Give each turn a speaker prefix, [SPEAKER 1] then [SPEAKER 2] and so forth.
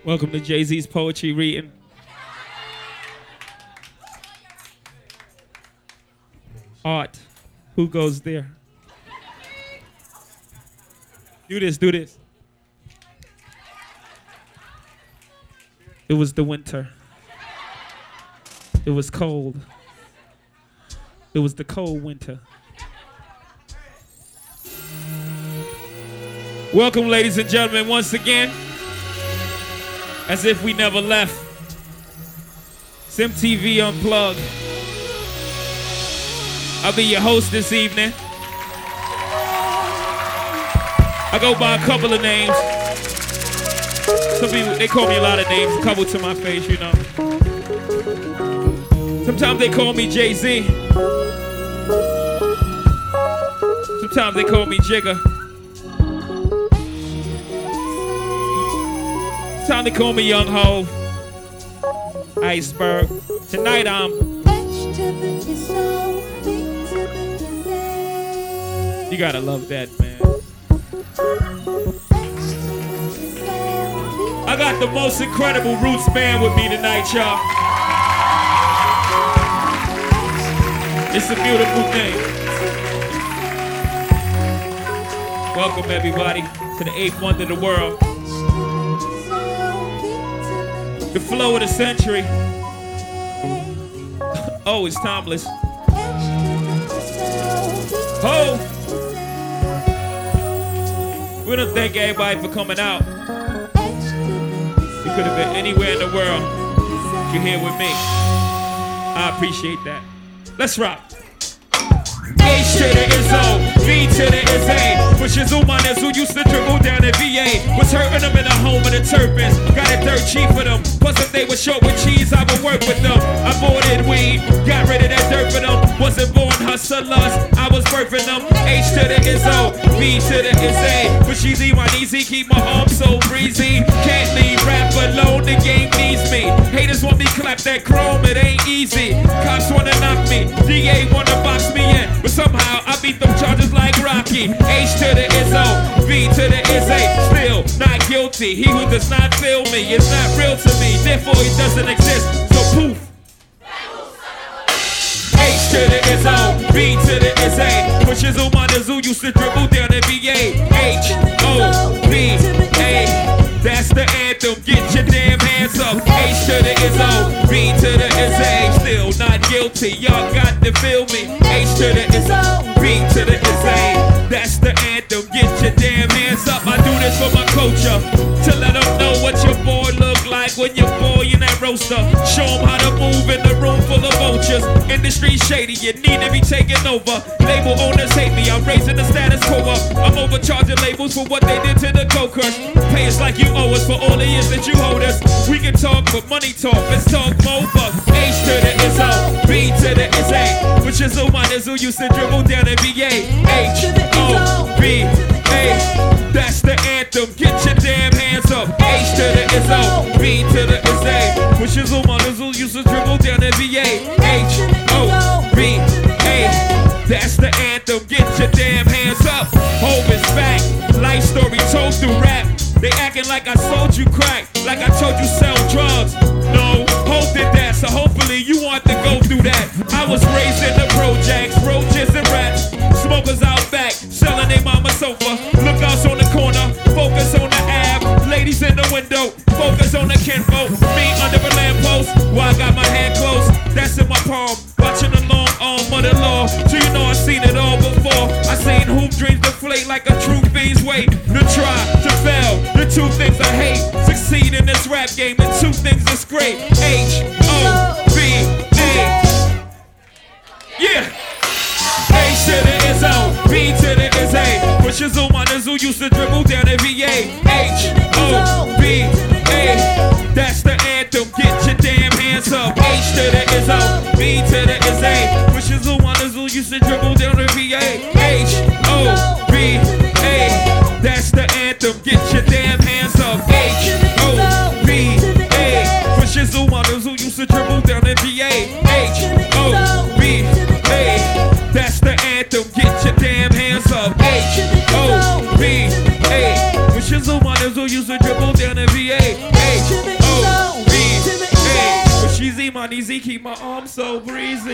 [SPEAKER 1] Welcome to Jay-Z's Poetry Reading. Art. Who goes there? Do this, do this. It was the winter. It was cold. It was the cold winter. Welcome, ladies and gentlemen, once again. As if we never left. SimTV Unplugged. I'll be your host this evening. I go by a couple of names. Some people, they call me a lot of names, a couple to my face, you know. Sometimes they call me Jay-Z. Sometimes they call me Jigga. Sometimes they call me Young Hov. Iceberg. Tonight I'm... You gotta love that, man. I got the most incredible roots band with me tonight, y'all. It's a beautiful thing. Welcome, everybody, to the 8th wonder of the world. The flow of the century. Oh, it's timeless. Oh! We don't thank everybody for coming out. You could have been anywhere in the world. You're here with me. I appreciate that. Let's rock. H to the Izzo, V to the Izzy. Pushes Umanas who used to dribble down at VA. Was hurting them in the home of the Turpins. Got it dirt cheap for them. Plus if they were short with cheese, I would work with them. I boarded weed, got rid of that dirt for them. Wasn't born hustlers, I was birthing them. H to the Izzo, V to the Izzy. But she's easy, keep my arms so breezy. Can't leave rap alone, the game needs me. Haters want me clap that chrome, it ain't easy. Cops wanna knock me, DA wanna box me in. But somehow I beat them charges like Rocky. H to the Izzo, V to the Izzy. Still not guilty. He who does not feel me is not real to me. Therefore he doesn't exist. So poof. H to the Izzo, V to the Izzy. Pushes Umanas who used to dribble down at VA. H-O-V-A. That's the anthem. Get your damn hands up. H to the Izzo, V to the Izzy. Still not guilty. Y'all got to feel me. H to the Izzo, V to the Izzy. That's the anthem. Get your damn hands up. I do this for my culture. To let them know what your boy look like when you're boy in that roaster. Show them how to move in the room full of vultures. Industry shady. You need to be taken over. Label owners hate me. I'm raising the status quo up. I'm overcharging labels for what they did to the Go-Crush. Pay us like you owe us for all the years that you hold us. We can talk, but money talk. Let's talk more bucks. H to the Izzo, B to the Izzy. Which is Umanas who used to dribble down at VA. H-O-V-A. That's the anthem. Get your damn hands up. H to the Izzo, B to the Izzy. Which is Umanas who used to dribble down at VA. H-O-V-A. That's the anthem. Get your damn hands up. Hov is back. Life story told through rap. They acting like I sold you crack, like I told you sell drugs. No, Hov did that, so hopefully you want to go through that. I was raised in the projects, roaches and rats. Smokers out back, selling their mama sofa. Lookouts on the corner, focus on the ab. Ladies in the window, focus on the kinfolk. Me under a lamppost, while I got my hand closed. That's in my palm, watching the long arm of the law. So you know I've seen it all before. I seen hoop dreams deflate like a true fiend's weight. To try, to fail, the two things I hate. Succeed in this rap game, and two things that's great. H-O-V-A. Yeah. H to the Izzo, V to the Izzy. Pushes Umanas who used to dribble down at VA. H-O-V-A. That's the anthem. Get your damn hands up. H to the Izzo, V to the Izzy. Pushes Umanas who used to dribble down at VA. H-O-V-A. That's the anthem. Get your damn hands up. H-O-V-A. Pushes Umanas who used to dribble down at VA. H-O-V-A. That's the anthem. Get your damn hands up. H-O-V-A. Shizzle Mothers who used to dribble down in VA. H-O-V-A. But she's Imani Z, keep my arms so breezy.